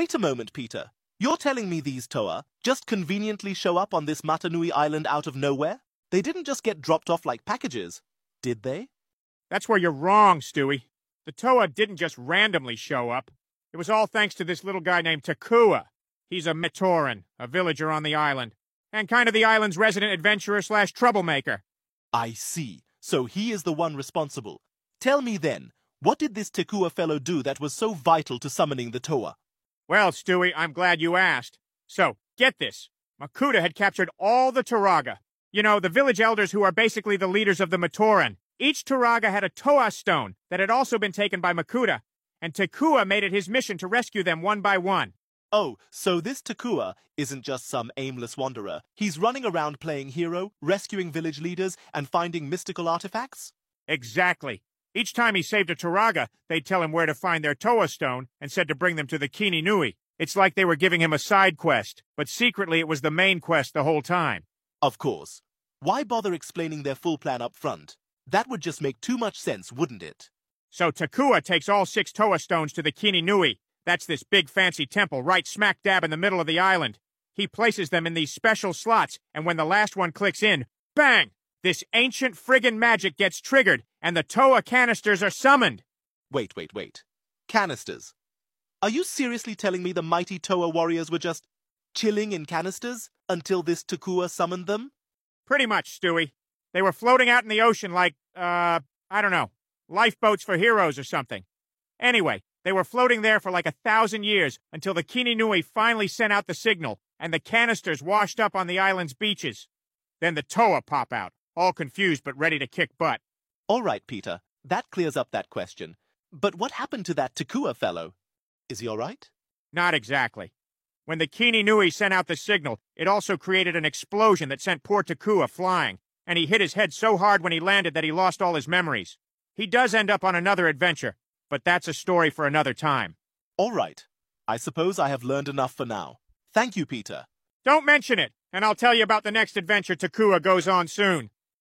Wait a moment, Peter. You're telling me these Toa just conveniently show up on this Matanui Island out of nowhere? They didn't just get dropped off like packages, did they? That's where you're wrong, Stewie. The Toa didn't just randomly show up. It was all thanks to this little guy named Takua. He's a Matoran, a villager on the island, and kind of the island's resident adventurer/troublemaker. I see. So he is the one responsible. Tell me then, what did this Takua fellow do that was so vital to summoning the Toa? Well, Stewie, I'm glad you asked. So, get this. Makuta had captured all the Turaga. You know, the village elders who are basically the leaders of the Matoran. Each Turaga had a Toa stone that had also been taken by Makuta, and Takua made it his mission to rescue them one by one. Oh, so this Takua isn't just some aimless wanderer. He's running around playing hero, rescuing village leaders, and finding mystical artifacts? Exactly. Each time he saved a Turaga, they'd tell him where to find their Toa stone and said to bring them to the Kini Nui. It's like they were giving him a side quest, but secretly it was the main quest the whole time. Of course. Why bother explaining their full plan up front? That would just make too much sense, wouldn't it? So Takua takes all 6 Toa stones to the Kini Nui. That's this big fancy temple right smack dab in the middle of the island. He places them in these special slots, and when the last one clicks in, bang! This ancient friggin' magic gets triggered, and the Toa canisters are summoned. Wait. Canisters? Are you seriously telling me the mighty Toa warriors were just chilling in canisters until this Takua summoned them? Pretty much, Stewie. They were floating out in the ocean like, I don't know, lifeboats for heroes or something. Anyway, they were floating there for like 1,000 years until the Kini Nui finally sent out the signal, and the canisters washed up on the island's beaches. Then the Toa pop out, all confused but ready to kick butt. All right, Peter. That clears up that question. But what happened to that Takua fellow? Is he all right? Not exactly. When the Kini Nui sent out the signal, it also created an explosion that sent poor Takua flying, and he hit his head so hard when he landed that he lost all his memories. He does end up on another adventure, but that's a story for another time. All right. I suppose I have learned enough for now. Thank you, Peter. Don't mention it, and I'll tell you about the next adventure Takua goes on soon.